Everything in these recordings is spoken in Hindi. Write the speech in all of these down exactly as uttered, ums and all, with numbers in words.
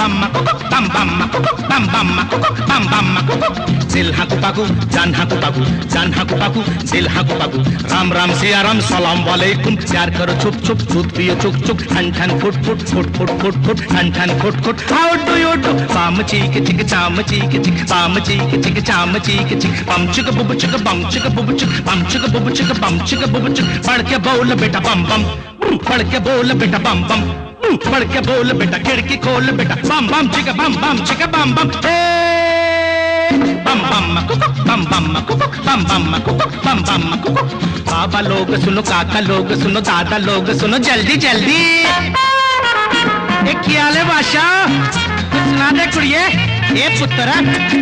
bam bam bam bam bam bam bam दिल हाकू पाकू जान हाकू पाकू जान हाकू पाकू दिल हाकू पाकू राम राम सिया राम सलाम वालेकुम प्यार करो छुप छुप दूध पियो चुक चुक ठन ठन फुट फुट फुट फुट फुट फुट ठन ठन फुट फुट हाउ डू यू डू बाम चीक चिक चाम चीक चिक बाम चीक चिक चाम चीक चिक बम चिक बुब चिक बम चिक बुब चिक बम चिक बुब चिक बम चिक बुब चिक पढ़ के बोल बेटा बम बम पढ़ के बोल बेटा बम बम पढ़ के बोल बेटा खिड़की खोल बेटा बम बम चिक बम बम चिक बम बम बम बम बम बम बम बम बम बम बाबा लोग सुनो काका लोग सुनो दादा लोग सुनो जल्दी जल्दी एक ख्याल है बादशाह सुना दे कुड़िए ये पुत्रा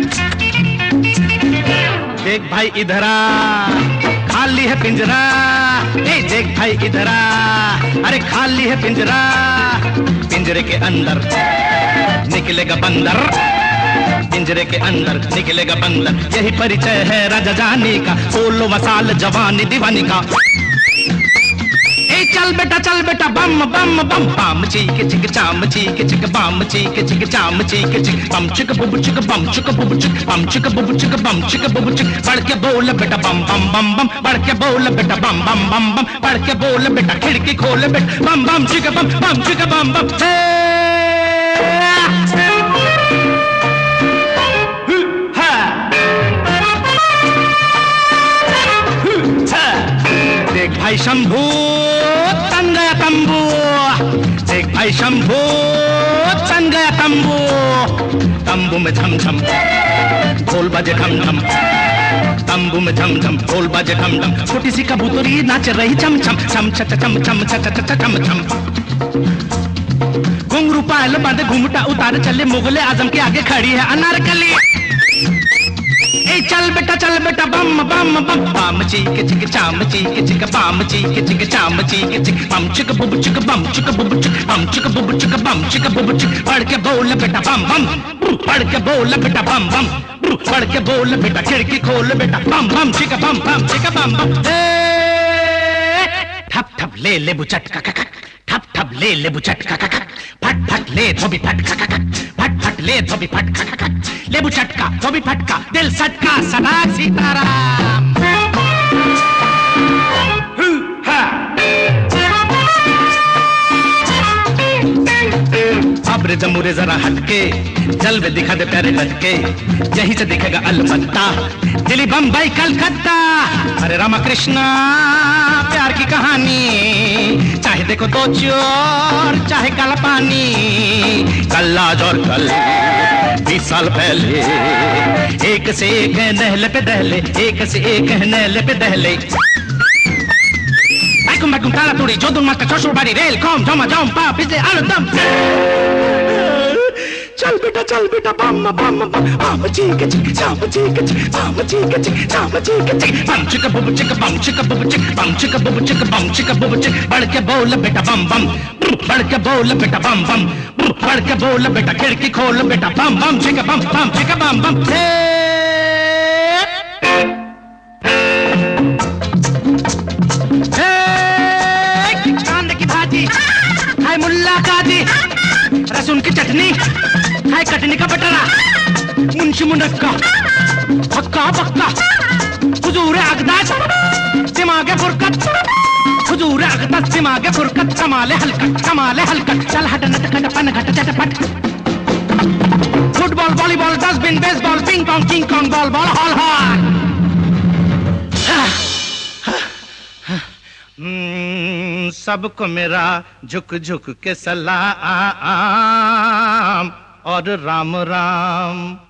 देख भाई इधर आ खाली है पिंजरा ए देख भाई इधर आ अरे खाली है पिंजरा पिंजरे के अंदर निकलेगा बंदर पिंजरे के अंदर निकलेगा बंदर यही परिचय है राजा जानी का सोलो मसाल जवानी दीवानी का ए चल बेटा चल बेटा बम बम बम बम चीक चिक चाम चीक चिक बम चीक चिक चाम चीक चिक बम चिक बुब चिक बम चिक बुब चिक बम चिक बुब चिक बम चिक बुब चिक पढ़ के बोल बेटा बम बम बम बम पढ़ के बोल बेटा बम बम बम बम पढ़ के बोल बेटा खिड़की खोल बेटा बम बम चिक बम बम चिक बम बम देख भाई शंभू तन गया तंबू देख भाई शंभू तन गया तंबू तंबू में झम झम ढोल बजे ढम ढम तंबू में झम झम ढोल बजे ढम ढम छोटी सी कबूतरी नाच रही चम चम चम चम चम चम चम चम घुंघरू पायल बांधे घूमटा उतारे चले मुगले आजम के आगे खड़ी है अनारकली ए चल बेटा चल बेटा बम बम बम बम चीक चिक चाम चीक चिक बम चीक चिक चाम चीक चिक बम चिक बुब चिक बम चिक बुब चिक बम चिक बुब चिक बम चिक बुब चिक पढ़ के बोल बेटा बम बम पढ़ के बोल बेटा बम बम पढ़ के बोल बेटा खिड़की खोल बेटा बम बम चिक बम बम चिक बम बम ठप ठप ले ले बुचटका ठप ठप ले ले बुचटका फट फट ले धोबी फट फट फट ले धोबी फट लेबू चटका धोबी फटका दिल सटका सदा सीताराम अब रे जमुरे जरा हटके जलवे दिखा दे प्यारे लटके यही से दिखेगा अलबत्ता दिल्ली बम्बई कलकत्ता अरे रामा कृष्णा प्यार की कहानी चाहे देखो दो चोर चाहे काला पानी कल आज और कल बीस साल पहले एक से एक है नहले पे दहले एक से एक है नहले पे दहले बैकुम बैकुम ताला तोड़ी जोधुर मास्टर चोशुर बाड़ी रेल कॉम जमा जाम पा पिछले आलम चल बेटा चल बेटा बम बम बम बम चीक चिक चाम चीक चिक बम चीक चिक चाम चीक चिक बम चिक बुब चिक बम चिक बुब चिक बम चिक बुब चिक बम चिक बुब चिक बढ़ के बोल बेटा बम बम बढ़ के बोल बेटा बम बम बढ़ के बोल बेटा खिड़की खोल बेटा बम बम चिक बम बम चिक बम बम कांदे की भाजी हाय मुल्ला काजी रसून की चटनी हाय कटनी का बटरा मुंशी मुनक्का हक्का बक्का हुजूर अगदास दिमागे फुरकत हुजूर अगदास दिमागे फुरकत कमाले हलकत कमाले हलकत चल हट नट खट पन घट चटपट football volleyball dustbin baseball ping pong King Kong ball ball hall hall सबको मेरा झुक झुक के सलाम और राम राम।